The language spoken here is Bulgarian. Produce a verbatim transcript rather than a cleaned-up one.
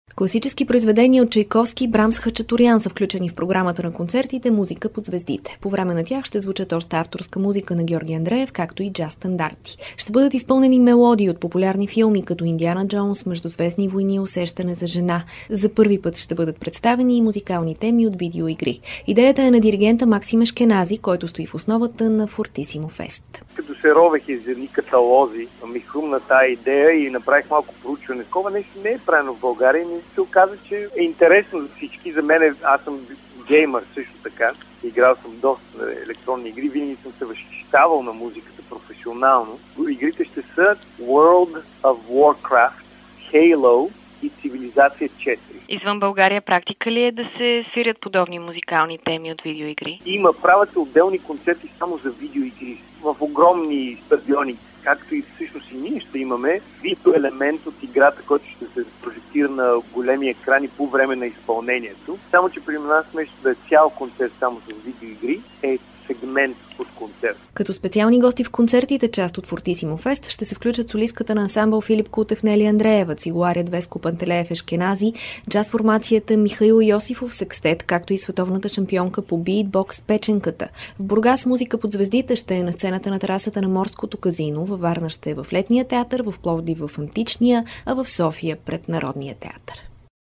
Класически произведения от Чайковски, Брамс, Хачатурян са включени в програмата на концертите «Музика под звездите». По време на тях ще звучат още авторска музика на Георги Андреев, както и джаз стандарти. Ще бъдат изпълнени мелодии от популярни филми, като «Индиана Джонс», «Междузвездни войни», «Усещане за жена». За първи път ще бъдат представени и музикални теми от видеоигри. Идеята е на диригента Максим Ешкенази, който стои в основата на Фортисимо Фест. Като се ровех из едни каталози, ми хрумна тая идея и направих малко проучване. Такова нещо не е правено в България и се оказа, че е интересно за всички. За мен, аз съм геймър също така. Играл съм доста електронни игри. Винаги съм се възхищавал на музиката професионално. Игрите ще са World of Warcraft, Halo и Цивилизация четири. Извън България практика ли е да се свирят подобни музикални теми от видеоигри? Има, правят се отделни концерти само за видеоигри в огромни стадиони, както и всъщност и ние ще имаме видеоелемент от играта, който ще се прожектира на големи екрани по време на изпълнението. Само че при нас вместо да е цял концерт само с видеоигри, е сегмент от концерт. Като специални гости в концертите, част от Фортисимо Фест, ще се включат солистката на ансамбъл Филип Кутев, Нели Андреева, цигуларят Веско Пантелеев Ешкенази, джаз формацията Михаил Йосифов секстет, както и световната шампионка по битбокс Печенката. В Бургас музика под звездите ще е на сцената на терасата на Морското казино, във Варна ще е в Летния театър, в Пловдив в Античния, а в София пред Народния театър.